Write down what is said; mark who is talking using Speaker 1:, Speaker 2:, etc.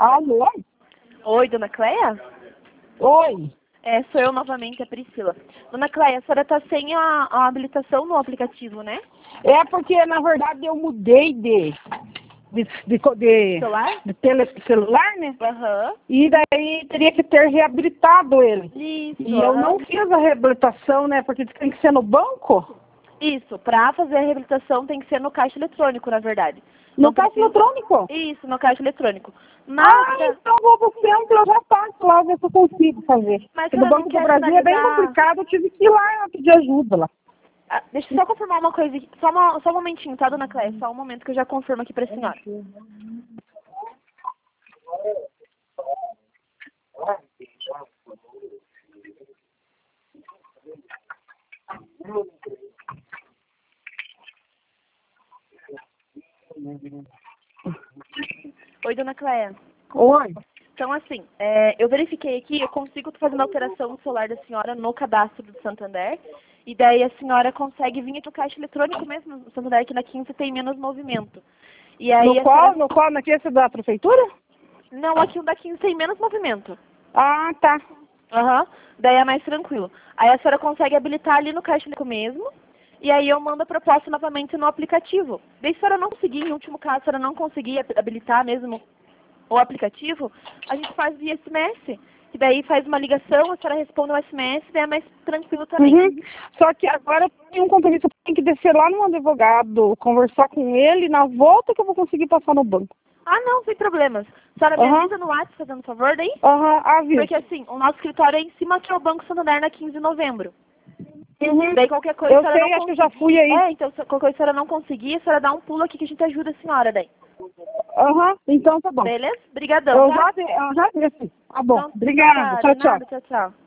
Speaker 1: Alô?
Speaker 2: Oi, dona Cleia?
Speaker 1: Oi.
Speaker 2: Sou eu novamente, a Priscila. Dona Cleia, a senhora está sem a habilitação no aplicativo, né?
Speaker 1: É porque, na verdade, eu mudei de
Speaker 2: Celular?
Speaker 1: celular, né?
Speaker 2: Aham.
Speaker 1: E daí teria que ter reabilitado ele.
Speaker 2: Isso,
Speaker 1: E eu não fiz a reabilitação, né? Porque tem que ser no banco.
Speaker 2: Isso, para fazer a reabilitação tem que ser no caixa eletrônico, na verdade.
Speaker 1: No
Speaker 2: Não
Speaker 1: caixa
Speaker 2: precisa-
Speaker 1: eletrônico?
Speaker 2: Isso, no caixa eletrônico. Mas,
Speaker 1: Então vou pro centro, eu já passo lá, ver se eu consigo fazer.
Speaker 2: Mas
Speaker 1: Porque
Speaker 2: a
Speaker 1: no
Speaker 2: senhora
Speaker 1: Banco
Speaker 2: não
Speaker 1: do
Speaker 2: quer
Speaker 1: Brasil é bem
Speaker 2: finalizar...
Speaker 1: complicado, eu tive que ir lá pedir ajuda lá.
Speaker 2: deixa eu só confirmar uma coisa aqui. Só um momentinho, tá, dona Cleia? Só um momento que eu já confirmo aqui pra senhora. Oi, dona Cleia.
Speaker 1: Oi.
Speaker 2: Então, assim, eu verifiquei aqui, eu consigo fazer a alteração no celular da senhora no cadastro do Santander, e daí a senhora consegue vir aqui no caixa eletrônico mesmo, no Santander, que na 15 tem menos movimento. E aí
Speaker 1: No
Speaker 2: a
Speaker 1: qual?
Speaker 2: senhora...
Speaker 1: No qual? Naquele da prefeitura?
Speaker 2: Não, aqui o da 15 tem menos movimento.
Speaker 1: Ah, tá.
Speaker 2: Aham, daí é mais tranquilo. Aí a senhora consegue habilitar ali no caixa eletrônico mesmo, e aí eu mando a proposta novamente no aplicativo. Daí se a senhora não conseguir, em último caso, se a senhora não conseguir habilitar mesmo o aplicativo, a gente faz via SMS. E daí faz uma ligação, a senhora responde o SMS, daí é mais tranquilo também.
Speaker 1: Uhum. Só que agora eu tenho um compromisso, eu tenho que descer lá no advogado, conversar com ele, na volta que eu vou conseguir passar no banco.
Speaker 2: Ah, não, sem problemas. A senhora me
Speaker 1: Aham.
Speaker 2: avisa no WhatsApp, fazendo favor, daí?
Speaker 1: Aviso.
Speaker 2: Porque assim, o nosso escritório é em cima que é o Banco Santander na 15 de novembro.
Speaker 1: Uhum.
Speaker 2: Daí qualquer coisa,
Speaker 1: Eu
Speaker 2: a senhora
Speaker 1: sei,
Speaker 2: não
Speaker 1: acho que eu já fui aí.
Speaker 2: então se qualquer coisa a senhora não conseguir, a senhora dá um pulo aqui que a gente ajuda a senhora daí.
Speaker 1: Então tá bom.
Speaker 2: Beleza? Brigadão, tá?
Speaker 1: Eu já desci. Tá bom.
Speaker 2: Então,
Speaker 1: Obrigada.
Speaker 2: tá,
Speaker 1: Tchau,
Speaker 2: de
Speaker 1: tchau.
Speaker 2: nada, tchau, tchau.